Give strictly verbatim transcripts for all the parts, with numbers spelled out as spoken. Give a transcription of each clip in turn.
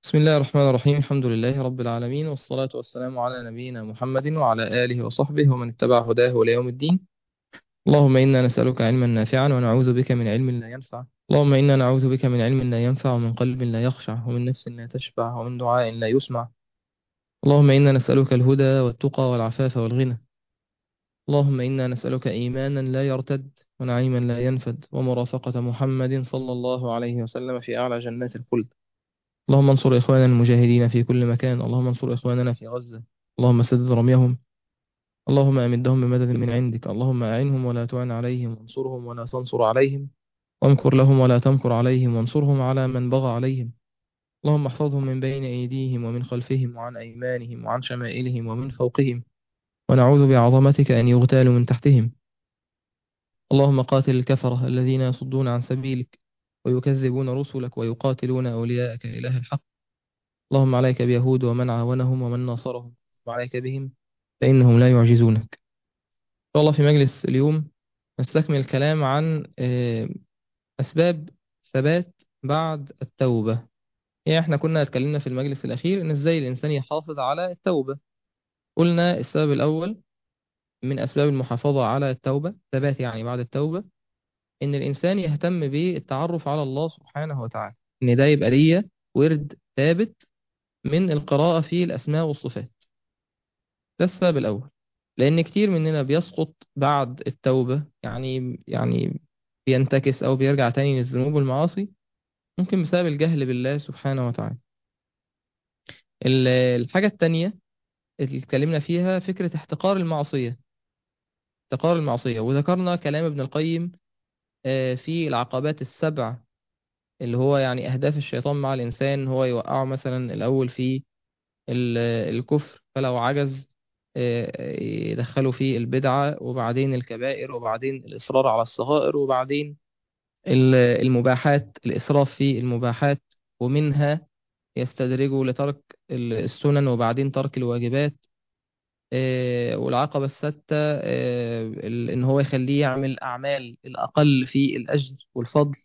بسم الله الرحمن الرحيم. الحمد لله رب العالمين، والصلاة والسلام على نبينا محمد وعلى آله وصحبه ومن اتبع هداه إلى يوم الدين. اللهم إنا نسألك علما نافعا ونعوذ بك من علم لا ينفع. اللهم إنا نعوذ بك من علم لا ينفع ومن قلب لا يخشع ومن نفس لا تشبع ومن دعاء لا يسمع. اللهم إنا نسألك الهدى والتقى والعفاف والغنى. اللهم إنا نسألك إيمانا لا يرتد ونعيما لا ينفد ومرافقة محمد صلى الله عليه وسلم في أعلى جنات الخلد. اللهم انصر إخواننا المجاهدين في كل مكان. اللهم انصر إخواننا في غزة. اللهم سدد رميهم. اللهم أمدهم بمدد من عندك. اللهم أعنهم ولا تعن عليهم، وانصرهم ولا تنصر عليهم، وامكر لهم ولا تمكر عليهم، وانصرهم على من بغى عليهم. اللهم احفظهم من بين أيديهم ومن خلفهم وعن أيمانهم وعن شمائلهم ومن فوقهم، ونعوذ بعظمتك أن يغتالوا من تحتهم. اللهم قاتل الكفرة الذين يصدون عن سبيلك ويكذبون رسلك ويقاتلون أولياءك إله الحق. اللهم عليك بيهود ومن عاونهم ومن ناصرهم، وعليك بهم فإنهم لا يعجزونك. إن شاء الله في مجلس اليوم نستكمل الكلام عن آه، أسباب ثبات بعد التوبة. يعني احنا كنا اتكلمنا في المجلس الأخير إن إزاي الإنسان يحافظ على التوبة. قلنا السبب الأول من أسباب المحافظة على التوبة، ثبات يعني بعد التوبة، إن الإنسان يهتم بالتعرف على الله سبحانه وتعالى، إن ده يبقى ليا ورد ثابت من القراءة في الأسماء والصفات. ده السبب الأول. لأن كتير مننا بيسقط بعد التوبة، يعني يعني بينتكس أو بيرجع تاني للذنوب والمعاصي، ممكن بسبب الجهل بالله سبحانه وتعالى. ال- الحاجة التانية اللي اتكلمنا فيها فكرة احتقار المعصية. احتقار المعصية، وذكرنا كلام ابن القيم آه، في العقبات السبع، اللي هو يعني أهداف الشيطان مع الإنسان هو يوقعه مثلا الأول في ال- الكفر، فلو عجز آه، يدخلوا فيه البدعة، وبعدين الكبائر، وبعدين الإصرار على الصغائر، وبعدين ال- المباحات، الإسراف في المباحات، ومنها يستدرجوا لترك ال- السنن وبعدين ترك الواجبات. آه، والعقبة الستة آه، ال- إن هو يخليه يعمل أعمال الأقل في الأجر والفضل.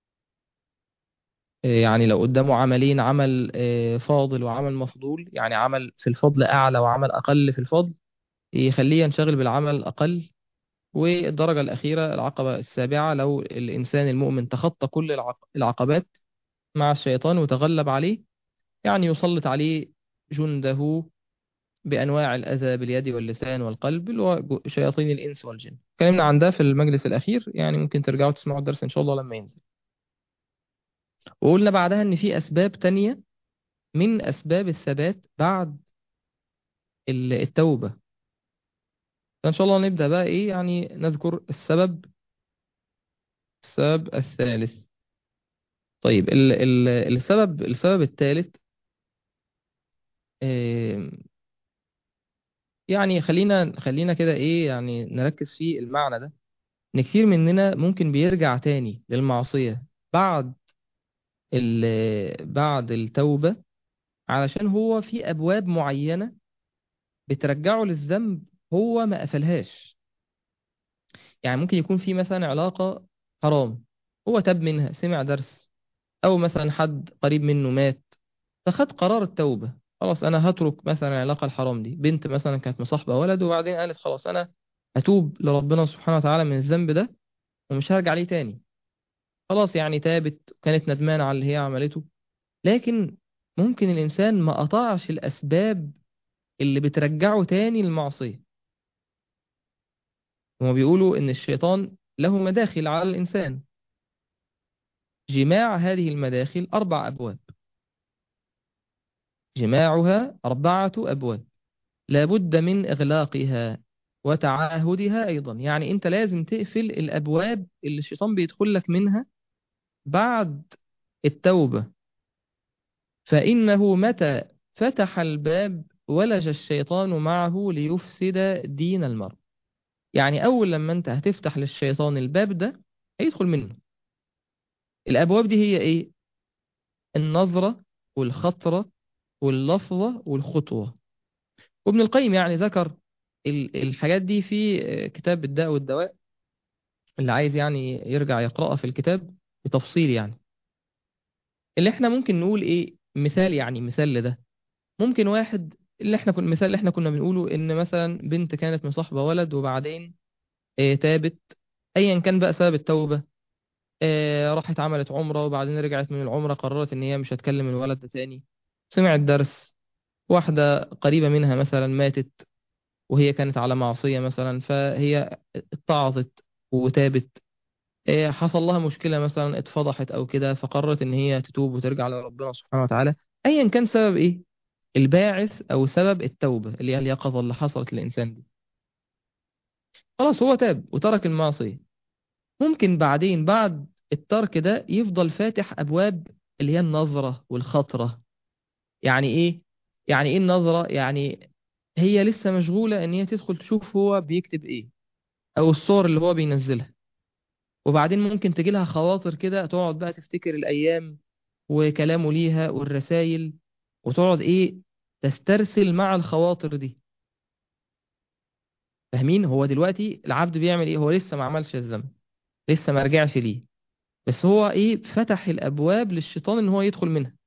آه، يعني لو قدامه عملين، عمل آه، فاضل وعمل مفضول، يعني عمل في الفضل أعلى وعمل أقل في الفضل، يخليه ينشغل بالعمل الأقل. والدرجة الأخيرة العقبة السابعة، لو الإنسان المؤمن تخطى كل العق- العقبات مع الشيطان وتغلب عليه، يعني يسلط عليه جنده بأنواع الأذى باليد واللسان والقلب، اللي هو جو- شياطين الإنس والجن. اتكلمنا عن ده في المجلس الأخير، يعني ممكن ترجعوا تسمعوا الدرس إن شاء الله لما ينزل. وقلنا بعدها إن في أسباب تانية من أسباب الثبات بعد ال- التوبة. فإن شاء الله نبدأ بقى إيه، يعني نذكر السبب السبب الثالث. طيب ال ال السبب السبب الثالث، آه، يعني خلينا خلينا كده ايه، يعني نركز في المعنى ده. ان كتير مننا ممكن بيرجع تاني للمعصية بعد ال بعد التوبة، علشان هو في ابواب معينة بترجعه للذنب هو ما قفلهاش. يعني ممكن يكون في مثلا علاقة حرام، هو تاب منها، سمع درس، او مثلا حد قريب منه مات، فخد قرار التوبة. خلاص أنا هترك مثلا العلاقة الحرام دي. بنت مثلا كانت مصاحبة ولد، وبعدين قالت خلاص أنا هتوب لربنا سبحانه وتعالى من الذنب ده ومش هرجع ليه تاني. خلاص يعني تابت، كانت ندمانة على اللي هي عملته. لكن ممكن الإنسان ما قطعش الأسباب اللي بترجعه تاني للمعصية. هما بيقولوا إن الشيطان له مداخل على الإنسان. جماع هذه المداخل أربع أبواب. جماعها أربعة أبواب، لابد من إغلاقها وتعاهدها أيضا. يعني أنت لازم تقفل الأبواب اللي الشيطان بيدخل لك منها بعد التوبة، فإنه متى فتح الباب ولج الشيطان معه ليفسد دين المرء. يعني أول لما أنت هتفتح للشيطان الباب ده هيدخل منه. الأبواب دي هي إيه؟ النظرة والخطرة واللفظة والخطوة. وابن القيم يعني ذكر ال- الحاجات دي في كتاب الداء والدواء، اللي عايز يعني يرجع يقرأها في الكتاب بتفصيل. يعني اللي احنا ممكن نقول ايه، مثال يعني مثال لده، ممكن واحد اللي احنا كنا مثال اللي احنا كنا بنقوله ان مثلا بنت كانت مصاحبة ولد وبعدين اه تابت، ايا كان بقى سبب التوبة. اه راحت عملت عمرة وبعدين رجعت من العمرة قررت ان هي مش هتكلم الولد ده تاني. سمعت درس، واحدة قريبة منها مثلا ماتت وهي كانت على معصية مثلا، فهي اتعظت وتابت. اه حصل لها مشكلة مثلا اتفضحت او كده، فقررت ان هي تتوب وترجع لربنا سبحانه وتعالى. ايا كان سبب ايه الباعث او سبب التوبة اللي هي اليقظة اللي حصلت للانسان دي، خلاص هو تاب وترك المعصية. ممكن بعدين بعد الترك ده يفضل فاتح ابواب اللي هي النظرة والخطرة. يعني ايه؟ يعني ايه النظرة؟ يعني هي لسه مشغولة ان هي تدخل تشوف هو بيكتب ايه او الصور اللي هو بينزلها، وبعدين ممكن تجي لها خواطر كده، تقعد بقى تفتكر الايام وكلامه ليها والرسائل، وتقعد ايه تسترسل مع الخواطر دي. فاهمين؟ هو دلوقتي العبد بيعمل ايه؟ هو لسه ما عملش الذنب، لسه ما رجعش ليه، بس هو ايه فتح الابواب للشيطان ان هو يدخل منها.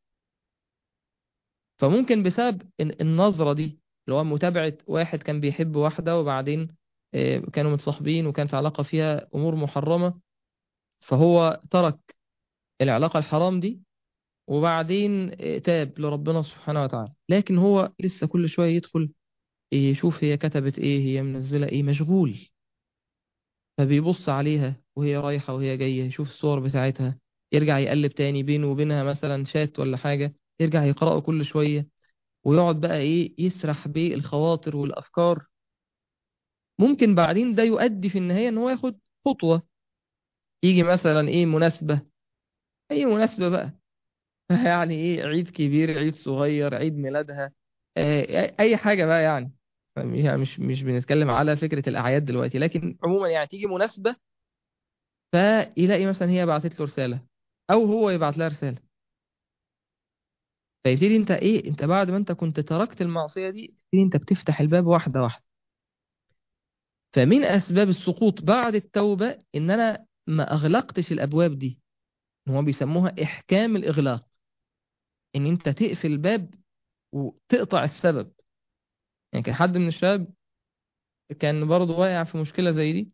فممكن بسبب ال- النظرة دي، اللي هو متابعة واحد كان بيحب واحدة وبعدين آه، كانوا متصاحبين وكان في علاقة فيها امور محرمة، فهو ترك العلاقة الحرام دي وبعدين آه، تاب لربنا سبحانه وتعالى، لكن هو لسه كل شوية يدخل يشوف هي كتبت ايه، هي منزلة ايه، مشغول. فبيبص عليها وهي رايحة وهي جاية، يشوف الصور بتاعتها، يرجع يقلب تاني بينه وبينها مثلا شات ولا حاجة، يرجع يقرأه كل شوية، ويقعد بقى ايه يسرح بالخواطر والأفكار. ممكن بعدين ده يؤدي في النهاية ان هو ياخد خطوة، يجي مثلا ايه مناسبة، اي مناسبة بقى يعني ايه عيد كبير، عيد صغير، عيد ميلادها، آه، اي حاجة بقى يعني. يعني مش مش بنتكلم على فكرة الأعياد دلوقتي، لكن عموما يعني تيجي مناسبة فيلاقي مثلا هي بعتت له رسالة او هو يبعت لها رسالة، فيبتدي انت ايه، انت بعد ما انت كنت تركت المعصية دي تبتدي انت بتفتح الباب واحدة واحدة. فمن اسباب السقوط بعد التوبة ان انا ما اغلقتش الابواب دي، هو بيسموها احكام الاغلاق، ان انت تقفل الباب وتقطع السبب. يعني كان حد من الشباب كان برضه واقع في مشكلة زي دي،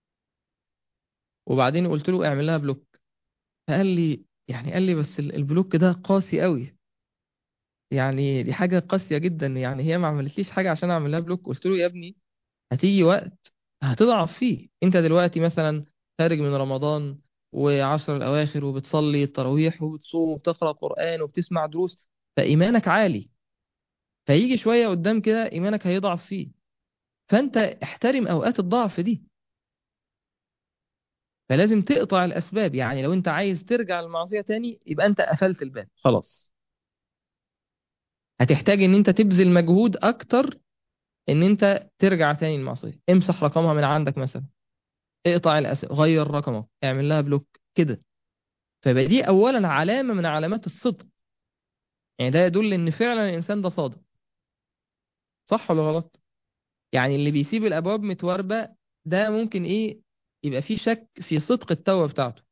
وبعدين قلت له اعمل لها بلوك. فقال لي يعني قال لي بس ال- البلوك ده قاسي قوي، يعني دي حاجة قاسية جدا، يعني هي ما عملتليش حاجة عشان اعمل لها بلوك. قلت له يا ابني هتيجي وقت هتضعف فيه. انت دلوقتي مثلا خارج من رمضان وعشر الاواخر وبتصلي التراويح وبتصوم وبتقرأ قرآن وبتسمع دروس، فايمانك عالي. فيجي شوية قدام كده ايمانك هيضعف فيه، فانت احترم اوقات الضعف دي. فلازم تقطع الاسباب، يعني لو انت عايز ترجع للمعصية تاني يبقى انت قفلت الباب خلاص. هتحتاج ان انت تبذل مجهود اكتر ان انت ترجع تاني للمعصية. امسح رقمها من عندك مثلا، اقطع الأسئلة، غير رقمك، اعمل لها بلوك كده. فيبقى دي اولا علامة من علامات الصدق، يعني ده يدل ان فعلا الانسان ده صادق. صح ولا غلط؟ يعني اللي بيسيب الابواب متواربة ده ممكن ايه يبقى فيه شك في صدق التوبة بتاعته.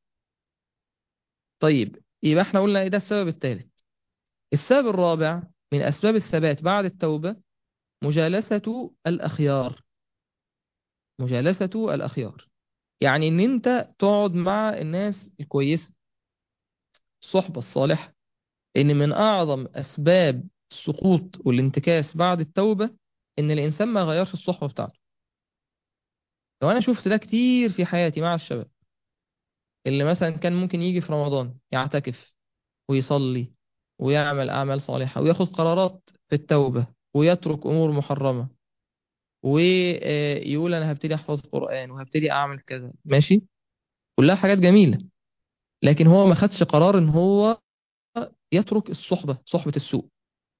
طيب يبقى احنا قلنا ايه ده السبب الثالث. السبب الرابع من اسباب الثبات بعد التوبة مجالسة الاخيار. مجالسة الاخيار يعني ان انت تقعد مع الناس الكويسة، الصحبة الصالحة. إن من أعظم أسباب السقوط والانتكاس بعد التوبة إن الإنسان ما غيرش الصحبة بتاعته. لو أنا شفت ده كتير في حياتي مع الشباب، اللي مثلا كان ممكن يجي في رمضان يعتكف ويصلي ويعمل أعمال صالحة وياخد قرارات في التوبة ويترك أمور محرمة ويقول أنا هبتدي أحفظ قرآن وهبتدي أعمل كذا، ماشي، كلها حاجات جميلة، لكن هو ما خدش قرار إن هو يترك الصحبة، صحبة السوء.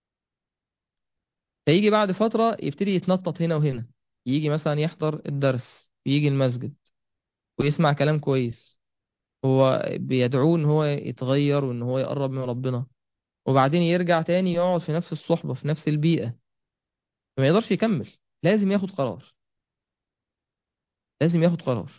فيجي بعد فترة يبتدي يتنطط هنا وهنا، يجي مثلا يحضر الدرس، يجي المسجد ويسمع كلام كويس، هو بيدعوه ان هو يتغير وان هو يقرب من ربنا، وبعدين يرجع تاني يقعد في نفس الصحبة في نفس البيئة، فما يقدرش يكمل. لازم ياخد قرار، لازم ياخد قرار.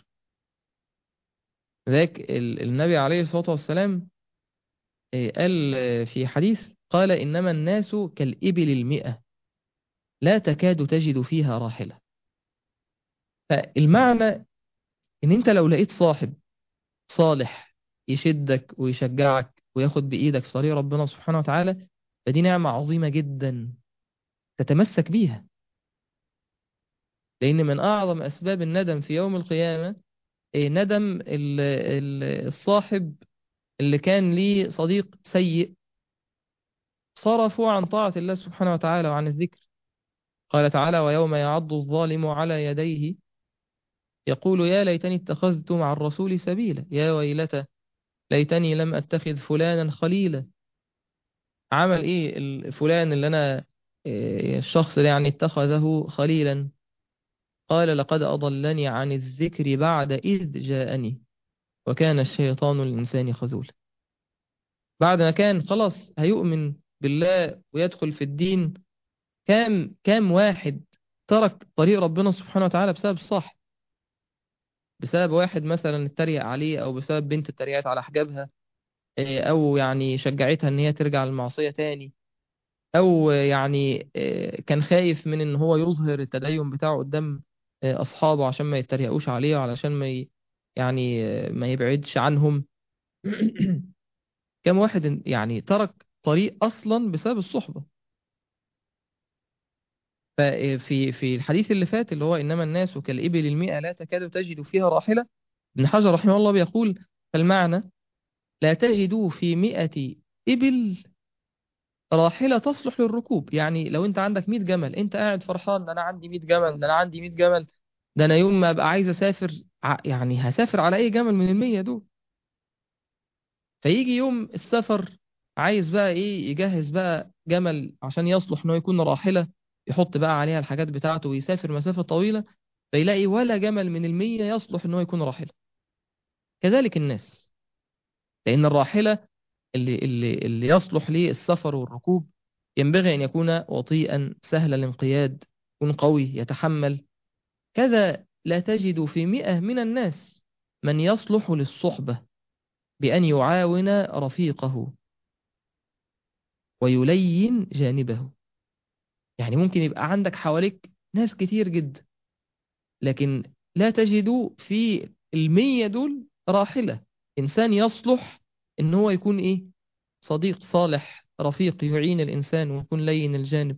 ذاك ال- النبي عليه الصلاة والسلام إيه، قال آه، في حديث قال إنما الناس كالإبل المئة لا تكاد تجد فيها راحلة. فالمعنى إن أنت لو لقيت صاحب صالح يشدك ويشجعك وياخد بإيدك في طريق ربنا سبحانه وتعالى، فدي نعمة عظيمة جدا تتمسك بيها. لأن من أعظم أسباب الندم في يوم القيامة إيه؟ ندم ال- ال- الصاحب اللي كان ليه صديق سيء صرفوا عن طاعة الله سبحانه وتعالى وعن الذكر. قال تعالى: ويوم يعض الظالم على يديه يقول يا ليتني اتخذت مع الرسول سبيلا يا ويلتى ليتني لم أتخذ فلانا خليلا. عمل إيه ال- فلان اللي أنا إيه، الشخص اللي يعني اتخذه خليلا؟ قال لقد أضلني عن الذكر بعد إذ جاءني وكان الشيطان للإنسان خذولا. بعد ما كان خلاص هيؤمن بالله ويدخل في الدين، كام كام واحد ترك طريق ربنا سبحانه وتعالى بسبب صاحب، بسبب واحد مثلا اتريق عليه، او بسبب بنت اتريقت على حجابها، إيه، او يعني شجعتها ان هي ترجع للمعصية تاني، او يعني إيه، كان خايف من ان هو يظهر التدين بتاعه قدام إيه، اصحابه عشان ما يتريقوش عليه وعلشان ما ي... يعني إيه، ما يبعدش عنهم. كم واحد يعني ترك طريق اصلا بسبب الصحبة. ففي في الحديث اللي فات اللي هو إنما الناس كالإبل المئة لا تكاد تجد فيها راحلة، ابن حجر رحمه الله بيقول: فالمعنى لا تجد في مئة إبل راحلة تصلح للركوب. يعني لو أنت عندك مئة جمل، أنت قاعد فرحان ده أنا عندي مئة جمل، ده أنا عندي مئة جمل، ده أنا يوم ما أبقى عايز أسافر ع- يعني هسافر على أي جمل من المية دول. فيجي يوم السفر عايز بقى ايه يجهز بقى جمل عشان يصلح انه يكون راحلة، يحط بقى عليها الحاجات بتاعته ويسافر مسافة طويلة، فيلاقي ولا جمل من المية يصلح انه يكون راحلة. كذلك الناس، لأن الراحلة اللي, اللي, اللي يصلح للسفر والركوب ينبغي أن يكون وطيئا سهل الانقياد، يكون قوي يتحمل. كذا لا تجد في مئة من الناس من يصلح للصحبة بأن يعاون رفيقه ويلين جانبه. يعني ممكن يبقى عندك حواليك ناس كتير جدا، لكن لا تجد في المية دول راحلة، إنسان يصلح إن هو يكون إيه، صديق صالح رفيق يعين الإنسان ويكون لين الجانب.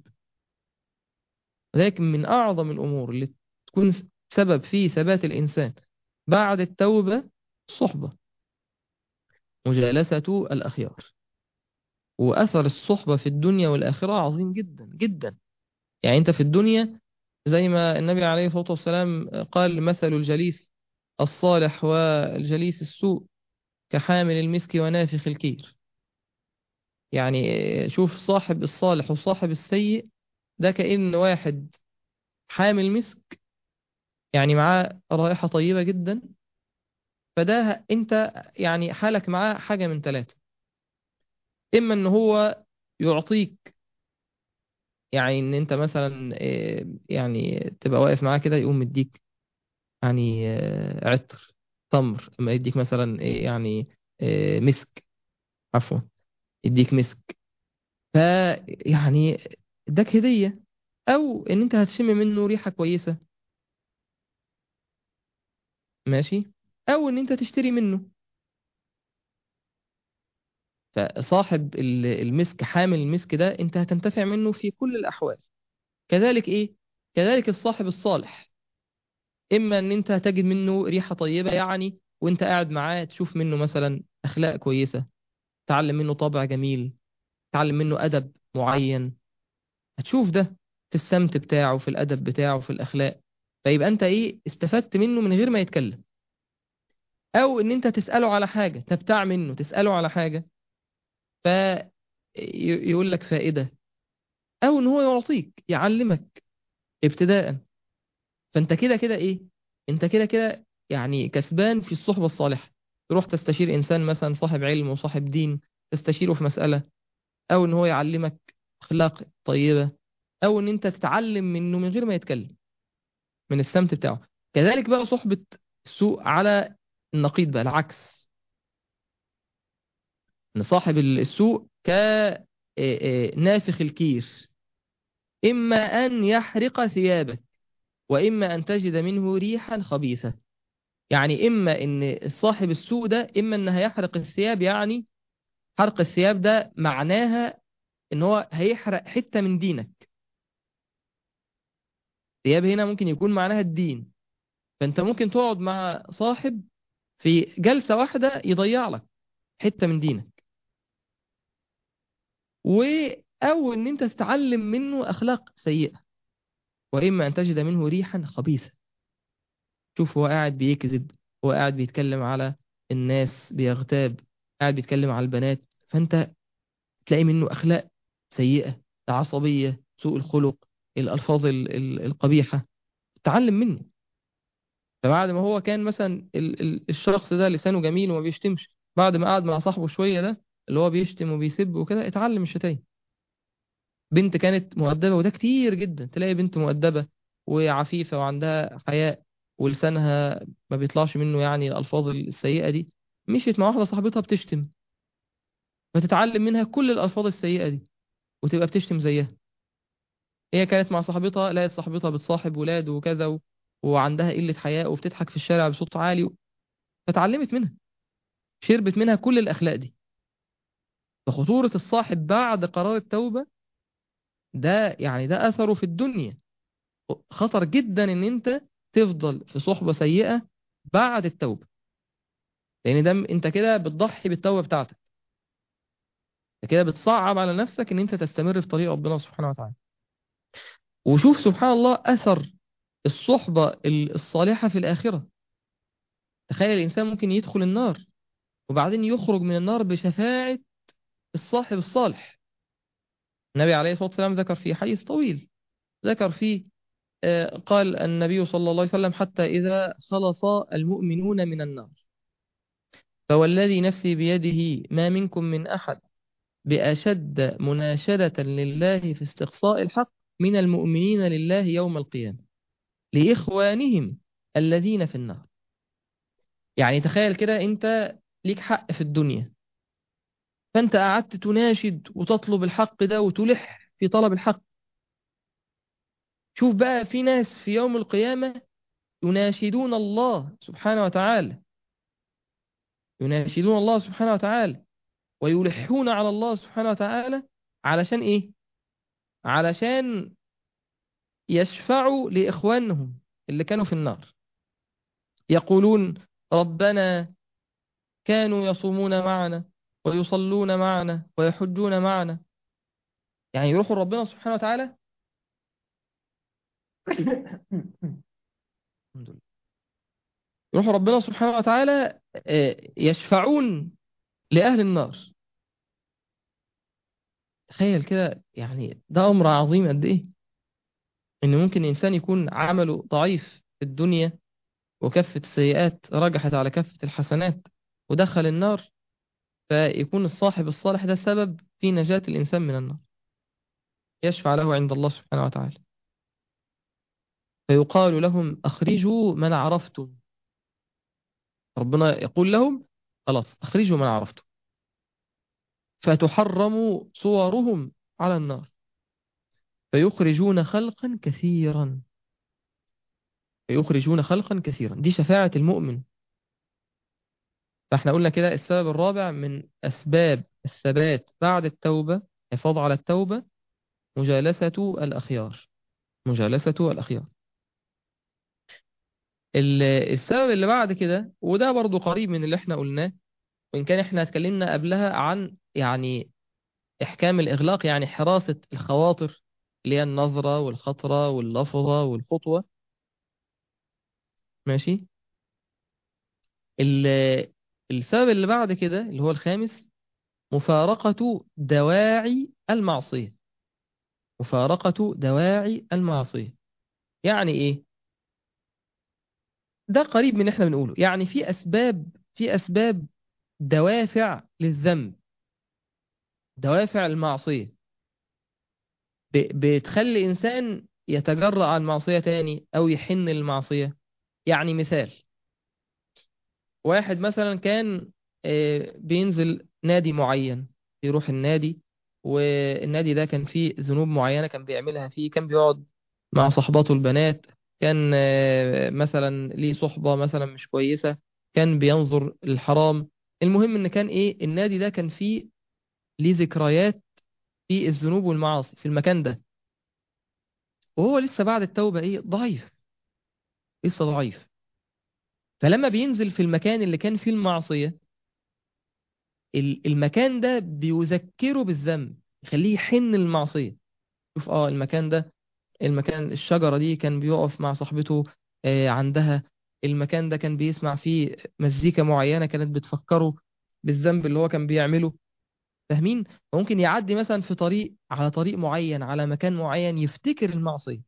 ولكن من أعظم الأمور اللي تكون سبب في ثبات الإنسان بعد التوبة الصحبة، مجالسة الأخيار. وأثر الصحبة في الدنيا والآخرة عظيم جدا جدا. يعني أنت في الدنيا زي ما النبي عليه الصلاة والسلام قال: مثل الجليس الصالح والجليس السوء كحامل المسك ونافخ الكير. يعني شوف صاحب الصالح وصاحب السيء، ده كأن واحد حامل مسك، يعني معاه رائحة طيبة جدا، فده انت يعني حالك معاه حاجة من ثلاثة: اما ان هو يعطيك، يعني ان انت مثلا آه، يعني تبقى واقف معاه كده يقوم مديك يعني آه، عطر، تمر، اما يديك مثلا إيه يعني آه، مسك، عفوا، يديك مسك، فيعني اداك هدية. او ان انت هتشم منه ريحة كويسة، ماشي، او ان انت تشتري منه. فصاحب ال- المسك، حامل المسك ده، انت هتنتفع منه في كل الاحوال. كذلك ايه، كذلك الصاحب الصالح، اما ان انت هتجد منه ريحة طيبة، يعني وانت قاعد معاه تشوف منه مثلا اخلاق كويسة، تعلم منه طبع جميل، تعلم منه أدب معين، هتشوف ده في السمت بتاعه، في الأدب بتاعه، في الأخلاق، فيبقى أنت إيه استفدت منه من غير ما يتكلم. أو إن أنت تسأله على حاجة، تبتاع منه تسأله على حاجة فيقول لك فائدة، أو إن هو يعطيك يعلمك ابتداء. فأنت كده كده إيه، أنت كده كده يعني كسبان في الصحبة الصالحة. تروح تستشير إنسان مثلا صاحب علم وصاحب دين، تستشيره في مسألة، أو إن هو يعلمك أخلاق طيبة، او ان انت تتعلم منه من غير ما يتكلم، من السمت بتاعه. كذلك بقى صحبة السوء على النقيض بقى العكس، ان صاحب ال- السوء آه، آه، نافخ الكير، إما أن يحرق ثيابك وإما أن تجد منه ريحا خبيثة. يعني إما إن صاحب السوء ده إما إن هيحرق الثياب، يعني حرق الثياب ده معناها إن هو هيحرق حتة من دينك. ثياب هنا ممكن يكون معناها الدين. فأنت ممكن تقعد مع صاحب في جلسة واحدة يضيع لك حتة من دينك، و أو إن أنت تتعلم منه أخلاق سيئة، وإما أن تجد منه ريحا خبيثة. شوف هو قاعد بيكذب، هو قاعد بيتكلم على الناس، بيغتاب، قاعد بيتكلم على البنات، فأنت تلاقي منه أخلاق سيئة، العصبية، سوء الخلق، الألفاظ ال- ال- القبيحة، تعلم منه. فبعد ما هو كان مثلا ال- ال- الشخص ده لسانه جميل وما بيشتمش، بعد ما قعد مع صاحبه شوية ده اللي هو بيشتم وبيسب وكده، اتعلم الشتايم. بنت كانت مؤدبة، وده كتير جدا، تلاقي بنت مؤدبة وعفيفة وعندها حياء ولسانها ما بيطلعش منه يعني الألفاظ السيئة دي، مشيت مع واحدة صاحبتها بتشتم، فتتعلم منها كل الألفاظ السيئة دي وتبقى بتشتم زيها. هي كانت مع صاحبتها، لقيت صاحبتها بتصاحب ولاد وكذا و... وعندها قلة حياء وبتضحك في الشارع بصوت عالي و... فتعلمت منها، شربت منها كل الأخلاق دي. فخطورة الصاحب بعد قرار التوبة ده، يعني ده أثره في الدنيا. خطر جدا ان انت تفضل في صحبة سيئة بعد التوبة، لان ده م- انت كده بتضحي بالتوبة بتاعتك، انت كده بتصعب على نفسك ان انت تستمر في طريق ربنا سبحانه وتعالى. وشوف سبحان الله اثر الصحبة ال- الصالحة في الآخرة. تخيل الإنسان ممكن يدخل النار وبعدين يخرج من النار بشفاعة الصاحب الصالح. النبي عليه الصلاة والسلام ذكر فيه حديث طويل، ذكر فيه آه، قال النبي صلى الله عليه وسلم: حتى إذا خلص المؤمنون من النار، فوالذي نفسي بيده ما منكم من أحد بأشد مناشدة لله في استقصاء الحق من المؤمنين لله يوم القيامة لإخوانهم الذين في النار. يعني تخيل كده، أنت ليك حق في الدنيا، فأنت قعدت تناشد وتطلب الحق ده وتلح في طلب الحق. شوف بقى في ناس في يوم القيامة يناشدون الله سبحانه وتعالى، يناشدون الله سبحانه وتعالى ويلحون على الله سبحانه وتعالى. علشان إيه؟ علشان يشفعوا لإخوانهم اللي كانوا في النار، يقولون: ربنا كانوا يصومون معنا ويصلون معنا ويحجون معنا. يعني يروحوا ربنا سبحانه وتعالى الحمد لله. يروحوا ربنا سبحانه وتعالى آه، يشفعون لأهل النار. تخيل كده، يعني ده أمر عظيم قد إيه، إن ممكن إنسان يكون عمله ضعيف في الدنيا وكفة السيئات رجحت على كفة الحسنات ودخل النار، فيكون الصاحب الصالح ده سبب في نجاة الإنسان من النار، يشفع له عند الله سبحانه وتعالى. فيقال لهم: أخرجوا من عرفتم. ربنا يقول لهم: خلاص أخرجوا من عرفتم. فتحرم صورهم على النار، فيخرجون خلقا كثيرا، فيخرجون خلقا كثيرا. دي شفاعة المؤمن. فاحنا قلنا كده السبب الرابع من أسباب الثبات بعد التوبة، الحفاظ على التوبة، مجالسة الأخيار، مجالسة الأخيار. ال- السبب اللي بعد كده، وده برضو قريب من اللي احنا قلناه، وإن كان احنا اتكلمنا قبلها عن يعني إحكام الإغلاق، يعني حراسة الخواطر، اللي هي النظرة والخطرة واللفظة والخطوة. ماشي. ال- السبب اللي بعد كده اللي هو الخامس، مفارقة دواعي المعصية، مفارقة دواعي المعصية. يعني إيه؟ ده قريب من اللي احنا بنقوله. يعني في أسباب، في أسباب دوافع للذنب، دوافع المعصية ب- بتخلي إنسان يتجرأ عن معصية تاني أو يحن للمعصية. يعني مثال، واحد مثلا كان آه، بينزل نادي معين، يروح النادي والنادي ده كان فيه ذنوب معينة كان بيعملها فيه، كان بيقعد مع صحباته البنات، كان آه، مثلا ليه صحبة مثلا مش كويسة، كان بينظر للحرام. المهم ان كان ايه، النادي ده كان فيه ليه ذكريات في الذنوب والمعاصي في المكان ده، وهو لسه بعد التوبة ايه ضعيف، لسه ضعيف. فلما بينزل في المكان اللي كان فيه المعصية، ال- المكان ده بيذكره بالذنب، يخليه يحن للمعصية. شوف اه المكان ده، المكان الشجرة دي كان بيقف مع صاحبته آه، عندها، المكان ده كان بيسمع فيه مزيكا معينة كانت بتفكره بالذنب اللي هو كان بيعمله. فاهمين؟ ممكن يعدي مثلا في طريق، على طريق معين، على مكان معين، يفتكر المعصية.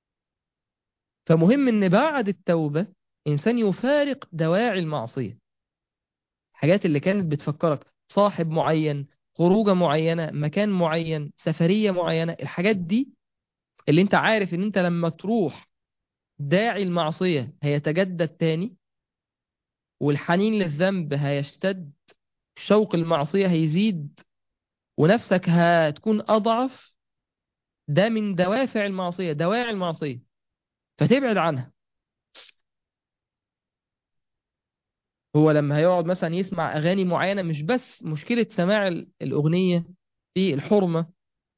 فمهم ان بعد التوبة انسان يفارق دواعي المعصية، الحاجات اللي كانت بتفكرك صاحب معين، خروجة معينة، مكان معين، سفرية معينة، الحاجات دي اللي انت عارف ان انت لما تروح داعي المعصية هيتجدد تاني، والحنين للذنب هيشتد، شوق المعصية هيزيد، ونفسك هتكون أضعف. ده من دوافع المعصية، دواعي المعصية، فتبعد عنها. هو لما هيقعد مثلا يسمع أغاني معينة، مش بس مشكلة سماع ال- الأغنية في الحرمة،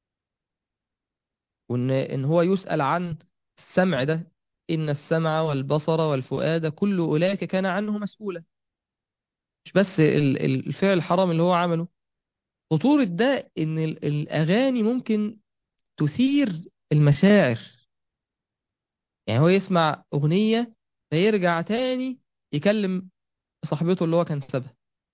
وإن إن هو يسأل عن السمع ده، إن السمع والبصر والفؤاد كل أولئك كان عنه مسؤولا. مش بس ال- ال- الفعل الحرام اللي هو عمله، خطورة ده إن ال- الأغاني ممكن تثير المشاعر. يعني هو يسمع أغنية فيرجع تاني يكلم صاحبته اللي هو كان سابها،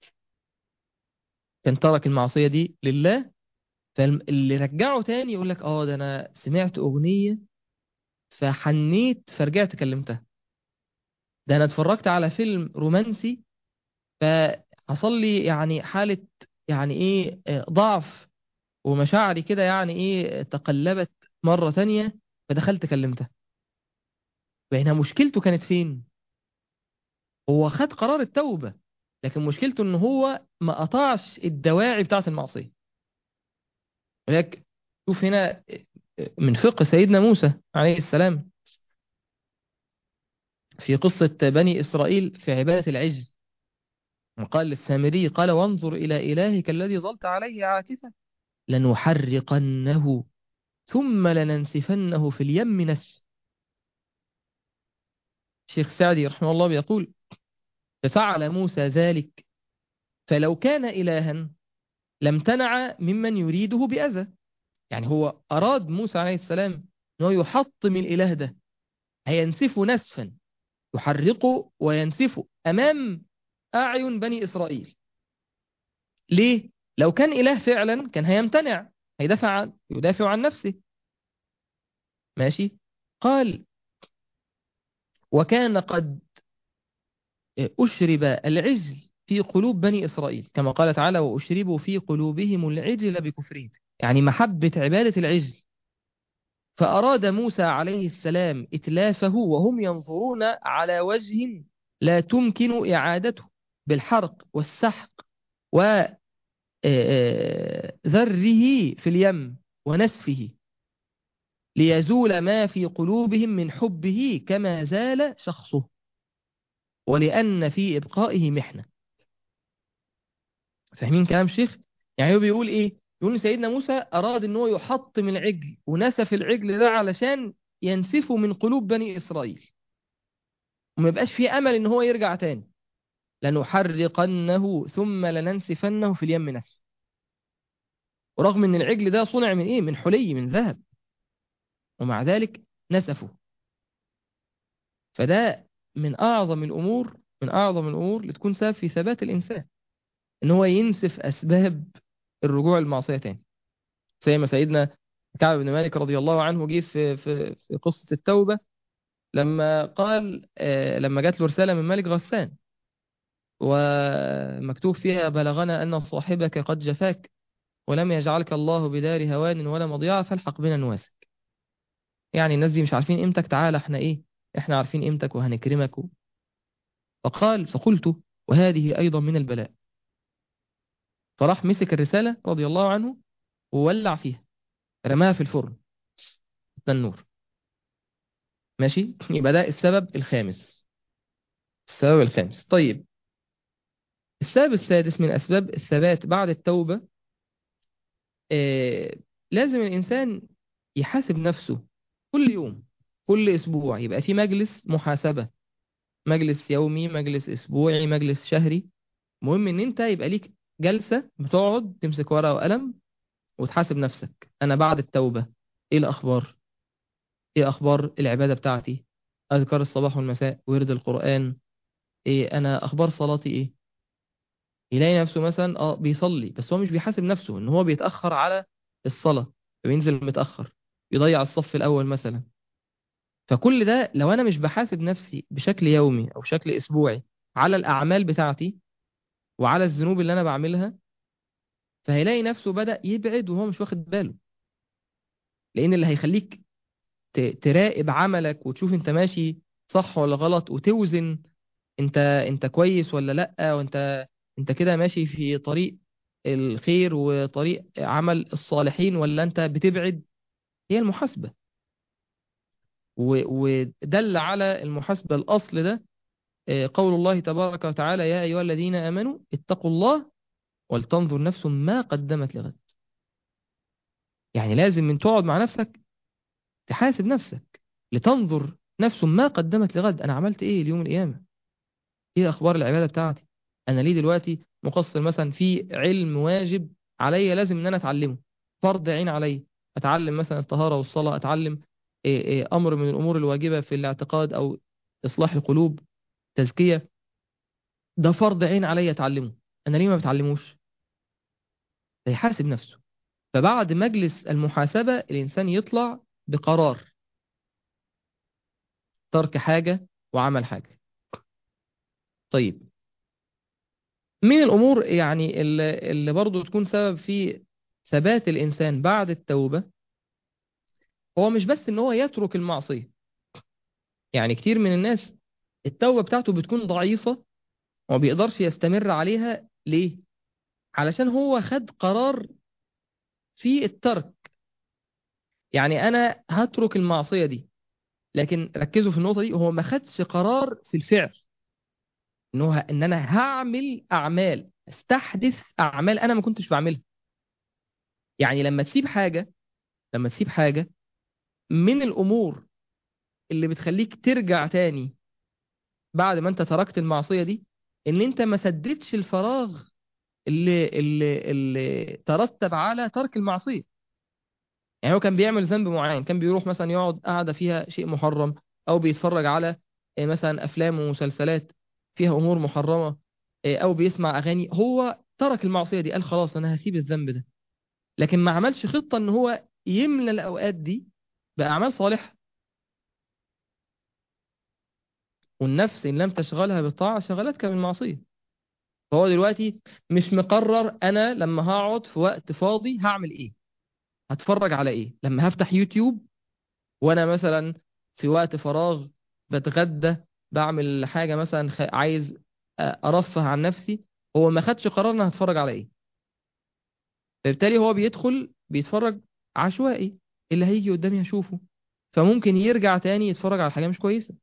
كان ترك المعصية دي لله، فاللي رجعه تاني يقول لك اه ده انا سمعت اغنية فحنيت فرجعت كلمتها، ده انا اتفرجت على فيلم رومانسي فحصل لي يعني حالة، يعني ايه آه، ضعف، ومشاعري كده يعني ايه تقلبت مرة تانية، فدخلت كلمتها. بينها مشكلته كانت فين؟ هو خد قرار التوبة، لكن مشكلته ان هو ما قطعش الدواعي بتاعة المعصية. ولذلك شوف هنا من فقه سيدنا موسى عليه السلام في قصة بني إسرائيل في عبادة العجل، قال للسامري قال وانظر إلى إلهك الذي ظلت عليه عاكفا لنحرقنه ثم لننسفنه في اليم نسف. الشيخ سعدي رحمه الله بيقول ففعل موسى ذلك، فلو كان إلها لم تنع ممن يريده بأذى. يعني هو أراد موسى عليه السلام أنه يحطم الإله ده، هينسفه نسفا، يحرقه وينسفه أمام أعين بني إسرائيل. ليه؟ لو كان إله فعلا كان هيمتنع، هيدافع عن يدافع عن نفسه. ماشي. قال وكان قد أشرب العجل في قلوب بني إسرائيل كما قال تعالى وأشربوا في قلوبهم العجل بكفرهم، يعني محبة عبادة العجل. فأراد موسى عليه السلام إتلافه وهم ينظرون على وجه لا تمكن إعادته بالحرق والسحق وذره في اليم ونسفه، ليزول ما في قلوبهم من حبه كما زال شخصه، ولأن في إبقائه محنة. فاهمين كلام الشيخ؟ يعني هو بيقول إيه؟ يقول إن سيدنا موسى أراد إن هو يحطم العجل ونسف العجل ده علشان ينسفه من قلوب بني إسرائيل، وما يبقاش فيه أمل إن هو يرجع تاني. لنحرقنه ثم لننسفنه في اليم نسف. ورغم إن العجل ده صنع من إيه؟ من حلي، من ذهب، ومع ذلك نسفه. فده من أعظم الأمور، من أعظم الأمور اللي تكون سبب في ثبات الإنسان، إن هو ينسف أسباب الرجوع للمعصية تاني. زي ما سيدنا كعب بن مالك رضي الله عنه جه في في في قصة التوبة، لما قال آه، لما جات له رسالة من ملك غسان ومكتوب فيها بلغنا أن صاحبك قد جفاك ولم يجعلك الله بدار هوان ولا مضيعة فالحق بنا نواسك. يعني الناس دي مش عارفين قيمتك، تعالى احنا ايه، احنا عارفين قيمتك وهنكرمك. فقال فقلت وهذه أيضا من البلاء. فراح مسك الرسالة رضي الله عنه وولع فيها، رماها في الفرن التنور. ماشي. يبقى ده السبب الخامس. السبب الخامس. طيب، السبب السادس من أسباب الثبات بعد التوبة، آه لازم الإنسان يحاسب نفسه كل يوم، كل أسبوع يبقى في مجلس محاسبة، مجلس يومي، مجلس أسبوعي، مجلس شهري. مهم إن أنت يبقى ليك جلسة بتقعد تمسك ورقة وقلم وتحاسب نفسك. أنا بعد التوبة إيه الأخبار؟ إيه أخبار العبادة بتاعتي؟ أذكار الصباح والمساء، ورد القرآن، إيه أنا أخبار صلاتي إيه؟ يلاقي نفسه مثلا اه بيصلي، بس هو مش بيحاسب نفسه ان هو بيتأخر على الصلاة، بينزل متأخر، يضيع الصف الأول مثلا. فكل ده لو أنا مش بحاسب نفسي بشكل يومي أو بشكل أسبوعي على الأعمال بتاعتي وعلى الذنوب اللي أنا بعملها، فهيلاقي نفسه بدأ يبعد وهو مش واخد باله. لأن اللي هيخليك ت- تراقب عملك وتشوف أنت ماشي صح ولا غلط، وتوزن انت انت كويس ولا لأ، وانت انت كده ماشي في طريق الخير وطريق عمل الصالحين ولا انت بتبعد، هي المحاسبة. و- ودل على المحاسبة الأصل ده آه، قول الله تبارك وتعالى: يا أيها الذين آمنوا اتقوا الله ولتنظر نفس ما قدمت لغد. يعني لازم من تقعد مع نفسك تحاسب نفسك، لتنظر نفس ما قدمت لغد. أنا عملت إيه اليوم القيامة؟ ايه اخبار العباده بتاعتي؟ انا ليه دلوقتي مقصر مثلا في علم واجب عليا لازم ان انا اتعلمه، فرض عين عليا اتعلم مثلا الطهاره والصلاه، اتعلم إيه إيه امر من الامور الواجبه في الاعتقاد او اصلاح القلوب، تزكيه، ده فرض عين عليا اتعلمه، انا ليه ما بتعلموش؟ فيحاسب نفسه. فبعد مجلس المحاسبه الانسان يطلع بقرار ترك حاجه وعمل حاجه. طيب، من الأمور يعني اللي, اللي برضو تكون سبب في ثبات الإنسان بعد التوبة، هو مش بس إن هو يترك المعصية. يعني كتير من الناس التوبة بتاعته بتكون ضعيفة وما بيقدرش يستمر عليها. ليه؟ علشان هو خد قرار في الترك. يعني أنا هترك المعصية دي، لكن ركزوا في النقطة دي، هو ما خدش قرار في الفعل إنه ه- إن أنا هعمل أعمال، استحدث أعمال أنا ما كنتش بعملها. يعني لما تسيب حاجة، لما تسيب حاجة من الأمور اللي بتخليك ترجع تاني بعد ما انت تركت المعصية دي، ان انت ما سددتش الفراغ اللي اللي اللي ترتب على ترك المعصية. يعني هو كان بيعمل ذنب معين، كان بيروح مثلا يقعد قاعدة فيها شيء محرم، او بيتفرج على آه، مثلا افلام ومسلسلات فيها امور محرمة، آه، او بيسمع اغاني. هو ترك المعصية دي، قال خلاص انا هسيب الذنب ده، لكن ما عملش خطة ان هو يملى الاوقات دي باعمال صالحة. والنفس إن لم تشغلها بالطاعة شغلتك بالمعصية. فهو دلوقتي مش مقرر أنا لما هقعد في وقت فاضي هعمل إيه، هتفرج على إيه لما هفتح يوتيوب، وأنا مثلا في وقت فراغ بتغدى، بعمل حاجة مثلا خ... عايز أ- أرفه عن نفسي. هو ما خدش قرار أنا هتفرج على إيه، فبالتالي هو بيدخل بيتفرج عشوائي، اللي هيجي قدامي هشوفه. فممكن يرجع تاني يتفرج على حاجة مش كويسة،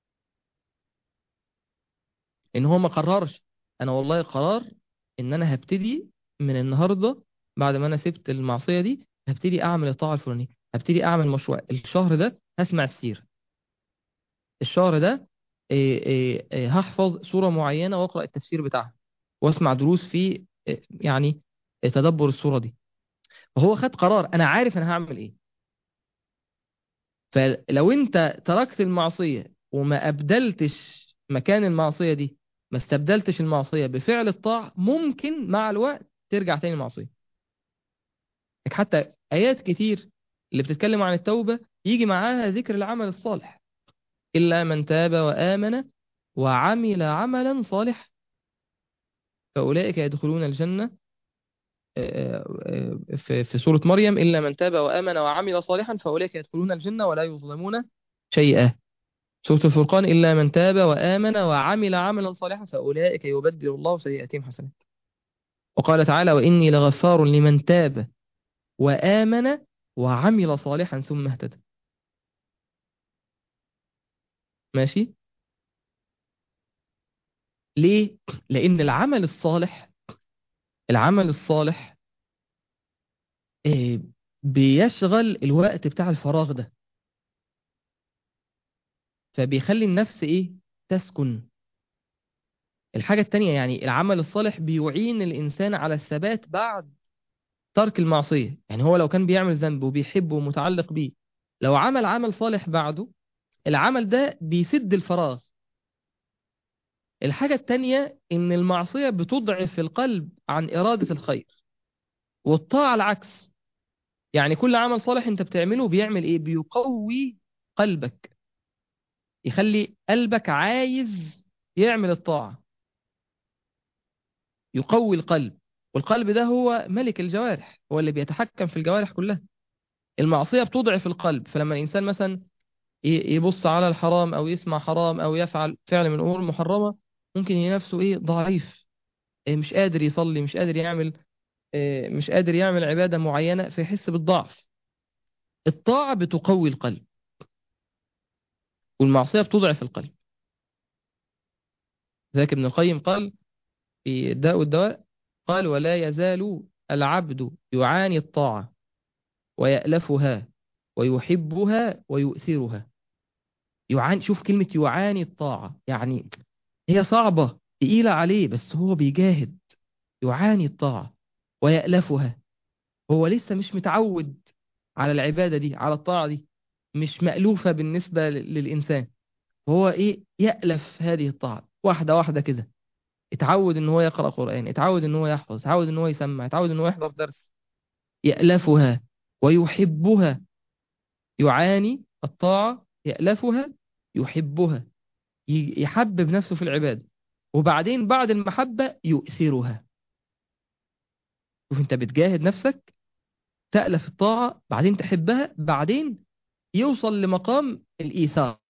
ان هو ما قررش. انا والله قرار ان انا هبتدي من النهارده بعد ما انا سبت المعصيه دي، هبتدي اعمل الطاعه الفلانيه، هبتدي اعمل مشروع الشهر ده، هسمع السيره الشهر ده، إيه إيه إيه هحفظ سوره معينه واقرا التفسير بتاعها، واسمع دروس في إيه يعني إيه تدبر السوره دي. فهو خد قرار، انا عارف انا هعمل ايه. فلو انت تركت المعصيه وما ابدلتش مكان المعصيه دي، ما استبدلتش المعصية بفعل الطاعة، ممكن مع الوقت ترجع تاني المعصية. لك حتى آيات كتير اللي بتتكلم عن التوبة يجي معاها ذكر العمل الصالح: إلا من تاب وآمن وعمل عملا صالحا فأولئك يدخلون الجنة. آه، آه، في في سورة مريم: إلا من تاب وآمن وعمل صالحا فأولئك يدخلون الجنة ولا يظلمون شيئا. سورة الفرقان: إلا من تاب وآمن وعمل عملا صالحا فأولئك يبدل الله سيئاتهم حسنات. وقال تعالى: وإني لغفار لمن تاب وآمن وعمل صالحا ثم اهتدى. ماشي. ليه؟ لأن العمل الصالح، العمل الصالح آه، بيشغل الوقت بتاع الفراغ ده، فبيخلي النفس ايه، تسكن. الحاجة التانية يعني العمل الصالح بيعين الإنسان على الثبات بعد ترك المعصية. يعني هو لو كان بيعمل ذنب وبيحبه ومتعلق بيه، لو عمل عمل صالح بعده، العمل ده بيسد الفراغ. الحاجة التانية إن المعصية بتضعف القلب عن إرادة الخير، والطاعة العكس. يعني كل عمل صالح أنت بتعمله بيعمل إيه؟ بيقوي قلبك، يخلي قلبك عايز يعمل الطاعة، يقوي القلب. والقلب ده هو ملك الجوارح، هو اللي بيتحكم في الجوارح كلها. المعصية بتضعف القلب، فلما الإنسان مثلا ي- يبص على الحرام أو يسمع حرام أو يفعل فعل من أمور محرمة، ممكن ينفسه إيه، ضعيف، إيه، مش قادر يصلي، مش قادر يعمل إيه، مش قادر يعمل عبادة معينة، فيحس بالضعف. الطاعة بتقوي القلب، والمعصية بتضعف القلب. ذاك ابن القيم قال في الداء والدواء، قال: ولا يزال العبد يعاني الطاعة ويألفها ويحبها ويؤثرها. يعاني، شوف كلمة يعاني الطاعة، يعني هي صعبة تقيلة عليه بس هو بيجاهد. يعاني الطاعة ويألفها، هو لسه مش متعود على العبادة دي، على الطاعة دي، مش مألوفة بالنسبة لل- للإنسان. هو إيه، يألف هذه الطاعة واحدة واحدة كده. اتعود إن هو يقرأ قرآن، اتعود إن هو يحفظ، اتعود إن هو يسمع، اتعود إن هو يحضر درس. يألفها ويحبها. يعاني الطاعة، يألفها، يحبها، ي- يحبب نفسه في العبادة، وبعدين بعد المحبة يؤثرها. شوف انت بتجاهد نفسك، تألف الطاعة، بعدين تحبها، بعدين يوصل لمقام الإيثار،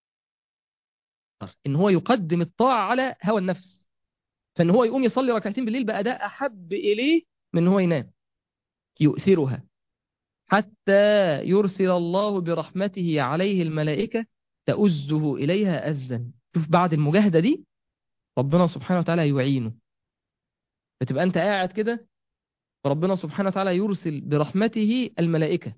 ان هو يقدم الطاعة على هوى النفس. فان هو يقوم يصلي ركعتين بالليل بقى ده أحب إليه من ان هو ينام. يؤثرها حتى يرسل الله برحمته عليه الملائكة تؤزه إليها أزا. شوف بعد المجاهدة دي ربنا سبحانه وتعالى يعينه، فتبقى أنت قاعد كده، فربنا سبحانه وتعالى يرسل برحمته الملائكة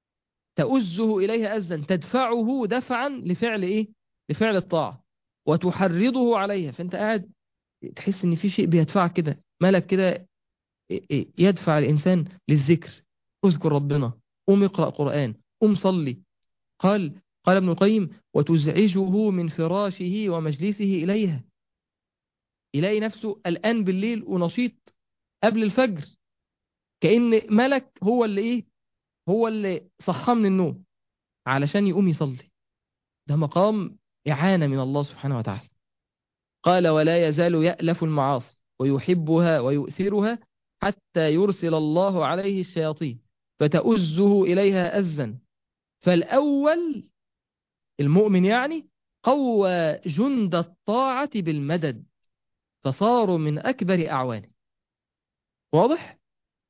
تؤزه إليها أزا، تدفعه دفعا لفعل إيه؟ لفعل الطاعة، وتحرضه عليها. فأنت قاعد تحس إن في شيء بيدفعك كده، ملك كده يدفع الإنسان للذكر. اذكر ربنا، قم اقرأ قرآن، قم صلي. قال قال ابن القيم: وتزعجه من فراشه ومجلسه إليها. يلاقي نفسه الآن بالليل ونشيط قبل الفجر، كأن ملك هو اللي إيه، هو اللي صحى من النوم علشان يقوم يصلي. ده مقام إعانة من الله سبحانه وتعالى. قال: ولا يزال يألف المعاصي ويحبها ويؤثرها حتى يرسل الله عليه الشياطين فتؤزه إليها أزا. فالأول، المؤمن يعني، قوى جند الطاعة بالمدد فصاروا من أكبر أعوانه. واضح؟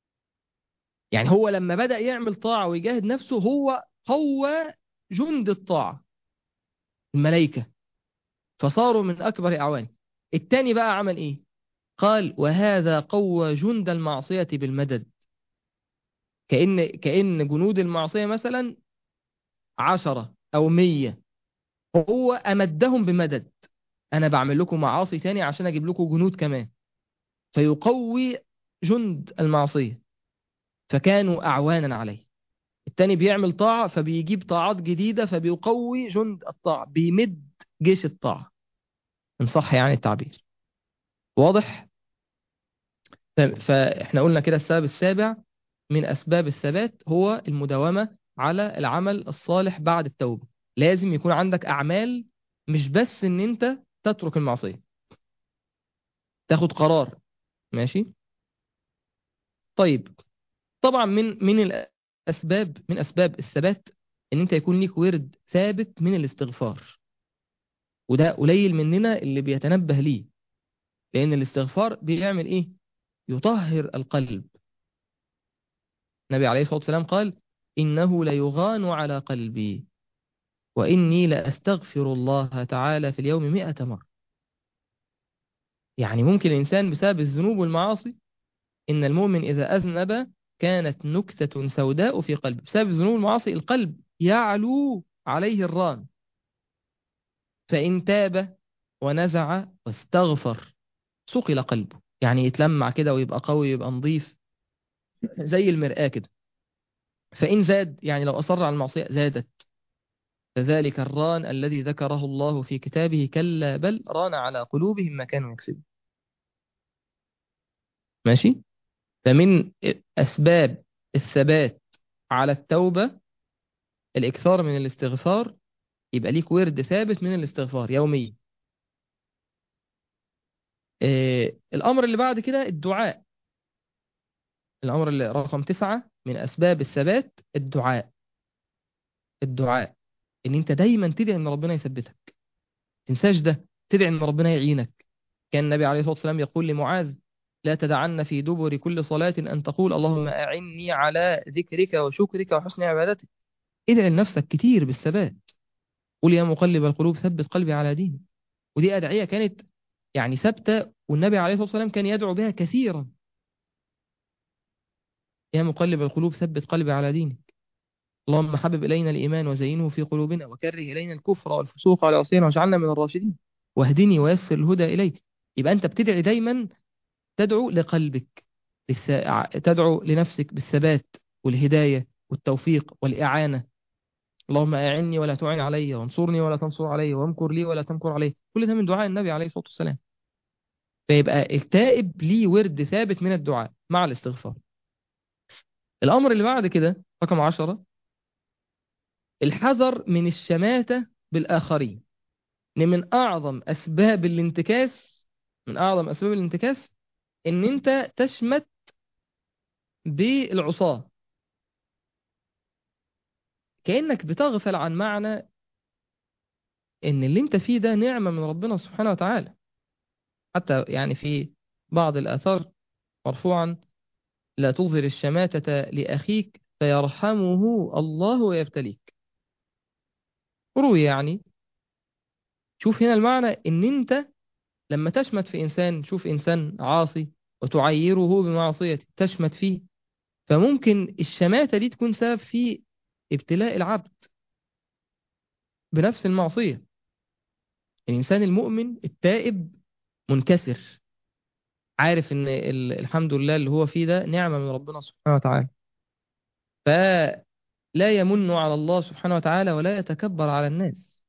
يعني هو لما بدأ يعمل طاعة ويجاهد نفسه، هو قوى جند الطاعة، الملائكة، فصاروا من أكبر أعوانه. التاني بقى عمل إيه؟ قال: وهذا قوى جند المعصية بالمدد. كأن كأن جنود المعصية مثلا عشرة أو مية، هو أمدهم بمدد. أنا بعمل لكم معاصي تاني عشان أجيب لكم جنود كمان، فيقوي جند المعصية، فكانوا أعوانا عليه. التاني بيعمل طاعة فبيجيب طاعات جديدة، فبيقوي جند الطاعة، بيمد جيش الطاعة، إن صح يعني التعبير. واضح؟ ف- فإحنا قلنا كده السبب السابع من أسباب الثبات هو المداومة على العمل الصالح بعد التوبة. لازم يكون عندك أعمال، مش بس إن أنت تترك المعصية، تاخد قرار. ماشي. طيب، طبعا من من الأسباب، من أسباب الثبات إن أنت يكون ليك ورد ثابت من الاستغفار. وده قليل مننا اللي بيتنبه ليه، لأن الاستغفار بيعمل إيه؟ يطهر القلب. النبي عليه الصلاة والسلام قال إنه ليغان على قلبي وإني لأستغفر الله تعالى في اليوم مئة مرة. يعني ممكن الإنسان بسبب الذنوب والمعاصي، إن المؤمن إذا أذنب كانت نكتة سوداء في قلبه، بسبب الذنوب والمعاصي القلب يعلو عليه الران، فإن تاب ونزع واستغفر صقل قلبه، يعني يتلمع كده ويبقى قوي ويبقى نظيف زي المرآة كده. فإن زاد، يعني لو أصر على المعصية زادت. فذلك الران الذي ذكره الله في كتابه كلا بل ران على قلوبهم ما كانوا يكسبون. ماشي. فمن أسباب الثبات على التوبة الإكثار من الاستغفار، يبقى ليك ورد ثابت من الاستغفار يوميا. إيه الأمر اللي بعد كده؟ الدعاء. الأمر اللي رقم تسعة من أسباب الثبات الدعاء. الدعاء إن أنت دايما تدعي إن ربنا يثبتك، تنساش ده، تدعي إن ربنا يعينك. كان النبي عليه الصلاة والسلام يقول لمعاذ: لا تدعن في دبر كل صلاة أن تقول اللهم أعني على ذكرك وشكرك وحسن عبادتك. ادعي لنفسك كتير بالثبات. قل يا مقلب القلوب ثبت قلبي على دينك. ودي أدعية كانت يعني ثابتة، والنبي عليه الصلاة والسلام كان يدعو بها كثيرا. يا مقلب القلوب ثبت قلبي على دينك. اللهم حبب إلينا الإيمان وزينه في قلوبنا وكره إلينا الكفر والفسوق والعصيان واجعلنا من الراشدين واهدني ويسر الهدى إلي. يبقى أنت بتدعي دايما، تدعو لقلبك، للس... ع- تدعو لنفسك بالثبات والهداية والتوفيق والإعانة. اللهم أعني ولا تعن علي، وانصرني ولا تنصر علي، وامكر لي ولا تمكر علي. كل ده من دعاء النبي عليه الصلاة والسلام. فيبقى التائب ليه ورد ثابت من الدعاء مع الاستغفار. الأمر اللي بعد كده رقم عشرة: الحذر من الشماتة بالآخرين. إن من أعظم أسباب الانتكاس، من أعظم أسباب الانتكاس إن أنت تشمت بالعصاة، كأنك بتغفل عن معنى إن اللي أنت فيه ده نعمة من ربنا سبحانه وتعالى. حتى يعني في بعض الآثار مرفوعا: لا تظهر الشماتة لأخيك فيرحمه الله ويبتليك. روي يعني. شوف هنا المعنى، إن أنت لما تشمت في إنسان، شوف إنسان عاصي وتعيره بمعصيته تشمت فيه، فممكن الشماتة دي تكون سبب في ابتلاء العبد بنفس المعصية. الإنسان المؤمن التائب منكسر، عارف إن ال- الحمد لله اللي هو فيه ده نعمة من ربنا سبحانه وتعالى، فلا يمن على الله سبحانه وتعالى ولا يتكبر على الناس.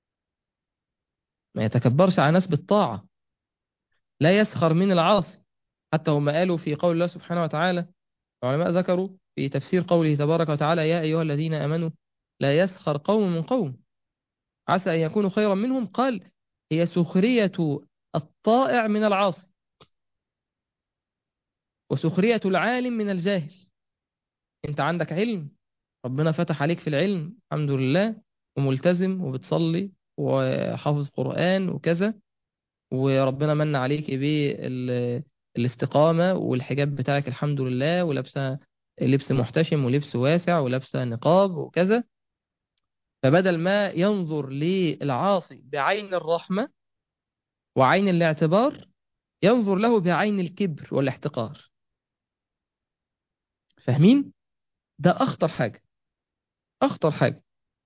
ما يتكبرش على الناس بالطاعة، لا يسخر من العاصي. حتى هم قالوا في قول الله سبحانه وتعالى، العلماء ذكروا في تفسير قوله تبارك وتعالى: يا أيها الذين آمنوا لا يسخر قوم من قوم عسى أن يكونوا خيرا منهم. قال: هي سخرية الطائع من العاصي، وسخرية العالم من الجاهل. انت عندك علم، ربنا فتح عليك في العلم الحمد لله، وملتزم وبتصلي وحافظ قرآن وكذا، وربنا من عليك بالاستقامة والحجاب بتاعك الحمد لله، ولابسة لبس محتشم ولبس واسع ولابسة نقاب وكذا. فبدل ما ينظر للعاصي بعين الرحمة وعين الاعتبار، ينظر له بعين الكبر والاحتقار. فاهمين؟ ده أخطر حاجة، أخطر حاجة.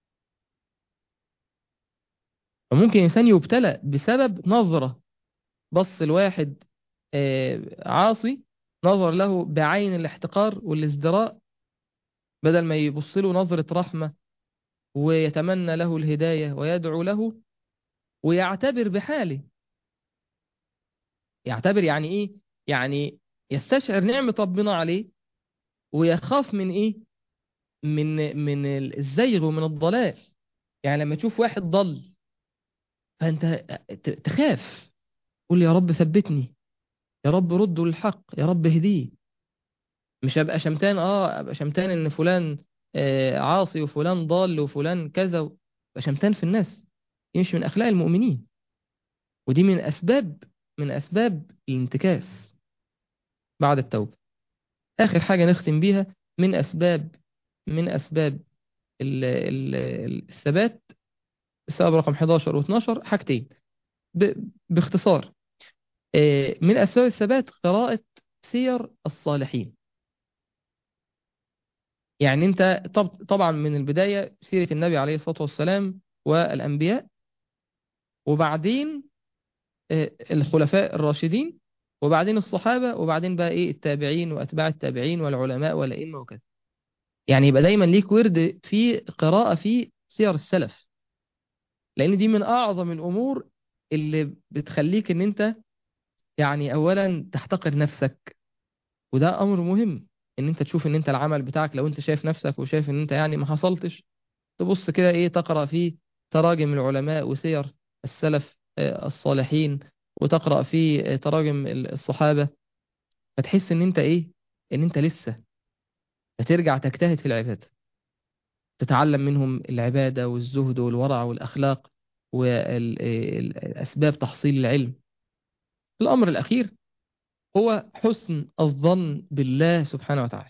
فممكن إنسان يبتلى بسبب نظرة، بص الواحد آه، عاصي، نظر له بعين الاحتقار والازدراء، بدل ما يبص له نظرة رحمة ويتمنى له الهداية ويدعو له ويعتبر بحاله. يعتبر يعني إيه؟ يعني يستشعر نعمة ربنا عليه ويخاف من إيه؟ من من الزيغ ومن الضلال. يعني لما تشوف واحد ضل، فأنت ت- تخاف، قول يا رب ثبتني، يا رب رده للحق، يا رب اهديه. مش هبقى شمتان، اه ابقى شمتان ان فلان آه عاصي وفلان ضال وفلان كذا و- ابقى شمتان في الناس. دي مش من اخلاق المؤمنين، ودي من اسباب من اسباب الانتكاس بعد التوبة. اخر حاجة نختم بيها: من أسباب من أسباب ال- ال- الثبات، السبب رقم حداشر و12 حاجتين ب- باختصار. آه، من أسباب الثبات قراءة سير الصالحين. يعني أنت طب طبعا من البداية سيرة النبي عليه الصلاة والسلام والأنبياء، وبعدين آه، الخلفاء الراشدين، وبعدين الصحابة، وبعدين بقى إيه التابعين وأتباع التابعين والعلماء والأئمة وكذا. يعني يبقى دايما ليك ورد في قراءة في سير السلف، لأن دي من أعظم الأمور اللي بتخليك إن أنت يعني أولا تحتقر نفسك. وده أمر مهم، إن أنت تشوف إن أنت العمل بتاعك، لو أنت شايف نفسك وشايف إن أنت يعني ما حصلتش، تبص كده إيه تقرأ فيه تراجم العلماء وسير السلف آه، الصالحين، وتقرأ فيه آه، تراجم الصحابة، فتحس إن أنت إيه، إن أنت لسه هترجع تجتهد في العبادة، تتعلم منهم العبادة والزهد والورع والأخلاق والأسباب تحصيل العلم. الأمر الأخير هو حسن الظن بالله سبحانه وتعالى.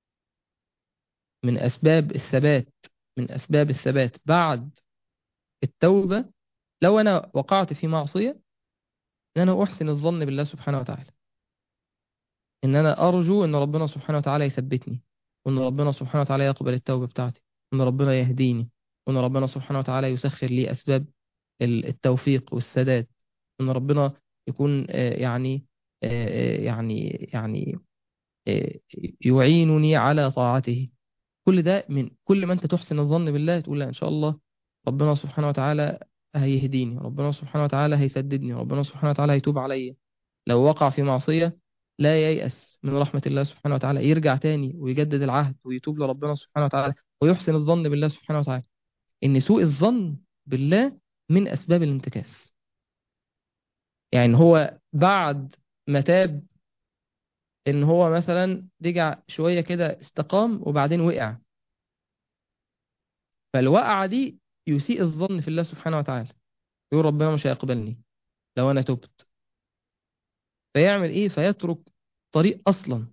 من أسباب الثبات من أسباب الثبات بعد التوبة، لو أنا وقعت في معصية، إن أنا أحسن الظن بالله سبحانه وتعالى، إن أنا أرجو إن ربنا سبحانه وتعالى يثبتني، وإن ربنا سبحانه وتعالى يقبل التوبة بتاعتي، وإن ربنا يهديني، وإن ربنا سبحانه وتعالى يسخر لي أسباب ال- التوفيق والسداد، وإن ربنا يكون آه، يعني آه، آه، يعني يعني آه، يعينني على طاعته. كل ده من كل ما انت تحسن الظن بالله، تقول لا ان شاء الله ربنا سبحانه وتعالى هيهديني، ربنا سبحانه وتعالى هيسددني، ربنا سبحانه وتعالى هيتوب عليا. لو وقع في معصية، لا ييأس من رحمة الله سبحانه وتعالى، يرجع تاني ويجدد العهد ويتوب لربنا سبحانه وتعالى ويحسن الظن بالله سبحانه وتعالى. ان سوء الظن بالله من اسباب الانتكاس. يعني هو بعد ما تاب، ان هو مثلا رجع شوية كده استقام وبعدين وقع، فالوقعة دي يسيء الظن في الله سبحانه وتعالى، يقول ربنا مش هيقبلني لو أنا تبت، فيعمل إيه؟ فيترك طريق أصلا.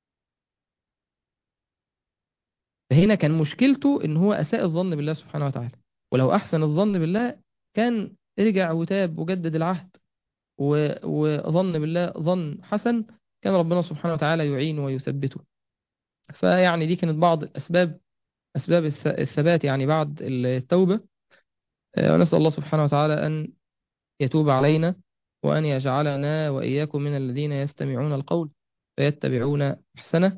فهنا كان مشكلته إن هو أساء الظن بالله سبحانه وتعالى. ولو أحسن الظن بالله كان رجع وتاب وجدد العهد و... وظن بالله ظن حسن، كان ربنا سبحانه وتعالى يعين ويثبته. فيعني دي كانت بعض الأسباب، أسباب الث- الثبات يعني بعد التوبة. آه، ونسأل الله سبحانه وتعالى أن يتوب علينا، وأن يجعلنا وإياكم من الذين يستمعون القول فيتبعون أحسنه.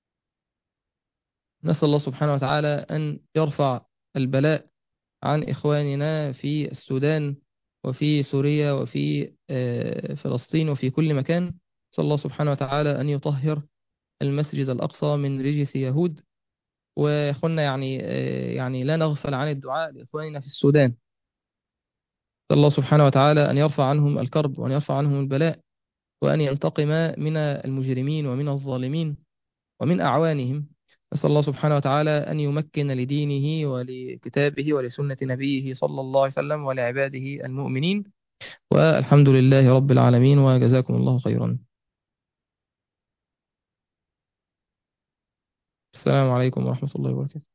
نسأل الله سبحانه وتعالى أن يرفع البلاء عن إخواننا في السودان وفي سوريا وفي آه، فلسطين وفي كل مكان. نسأل الله سبحانه وتعالى أن يطهر المسجد الأقصى من رجس يهود. وإخواننا يعني آه، يعني لا نغفل عن الدعاء لإخواننا في السودان. نسأل الله سبحانه وتعالى أن يرفع عنهم الكرب وأن يرفع عنهم البلاء، وأن ينتقم من المجرمين ومن الظالمين ومن أعوانهم. نسأل الله سبحانه وتعالى أن يمكن لدينه ولكتابه ولسنة نبيه صلى الله عليه وسلم ولعباده المؤمنين. والحمد لله رب العالمين، وجزاكم الله خيرا. السلام عليكم ورحمة الله وبركاته.